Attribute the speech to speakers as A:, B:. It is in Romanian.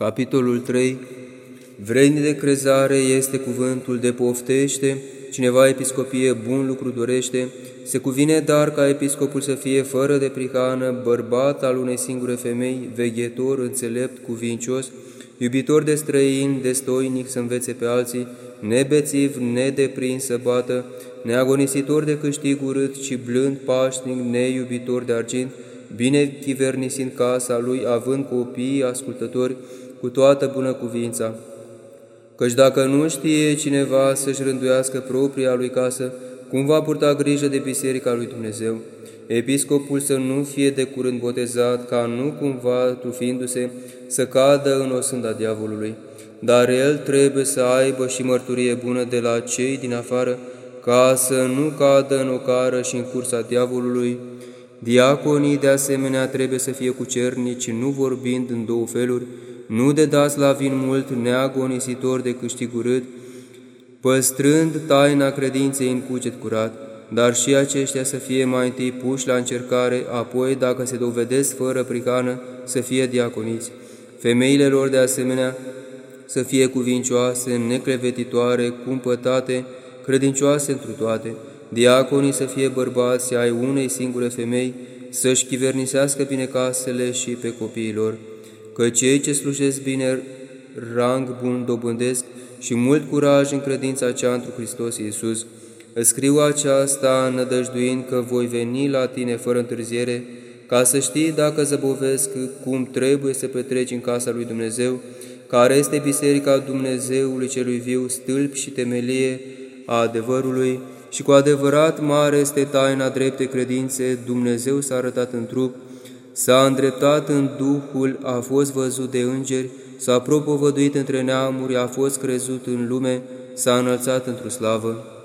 A: Capitolul 3. Vrednic de crezare este cuvântul de poftește, cineva episcopie bun lucru dorește, se cuvine dar ca episcopul să fie fără de prihană, bărbat al unei singure femei, veghetor, înțelept, cuvincios, iubitor de străini, destoinic să învețe pe alții, nebețiv, nedeprins să bată, neagonisitor de câștig urât, ci blând, pașnic, neiubitor de argint, bine chivernisind casa lui, având copii ascultători cu toată bună cuvința. Căci dacă nu știe cineva să-și rânduiască propria lui casă, cum va purta grijă de biserica lui Dumnezeu? Episcopul să nu fie de curând botezat, ca nu cumva, trufindu-se, să cadă în osânda diavolului. Dar el trebuie să aibă și mărturie bună de la cei din afară, ca să nu cadă în ocară și în cursa diavolului. Diaconii, de asemenea, trebuie să fie cucernici, nu vorbind în două feluri, nu de dați la vin mult, neagonisitori de câștig urât, păstrând taina credinței în cuget curat, dar și aceștia să fie mai întâi puși la încercare, apoi, dacă se dovedesc fără prihană, să fie diaconiți. Femeile lor, de asemenea, să fie cuvincioase, neclevetitoare, cumpătate, credincioase întru toate. Diaconii să fie bărbați ai unei singure femei, să-și chivernisească bine casele și pe copiii lor, că cei ce slujesc bine rang bun dobândesc și mult curaj în credința cea întru Hristos Iisus. Îți scriu aceasta nădăjduind că voi veni la tine fără întârziere, ca să știi dacă zăbovesc cum trebuie să petreci în casa lui Dumnezeu, care este biserica Dumnezeului celui viu, stâlp și temelie a adevărului, și cu adevărat mare este taina drepte credințe. Dumnezeu s-a arătat în trup, s-a îndreptat în Duhul, a fost văzut de îngeri, s-a propovăduit între neamuri, a fost crezut în lume, s-a înălțat într-o slavă.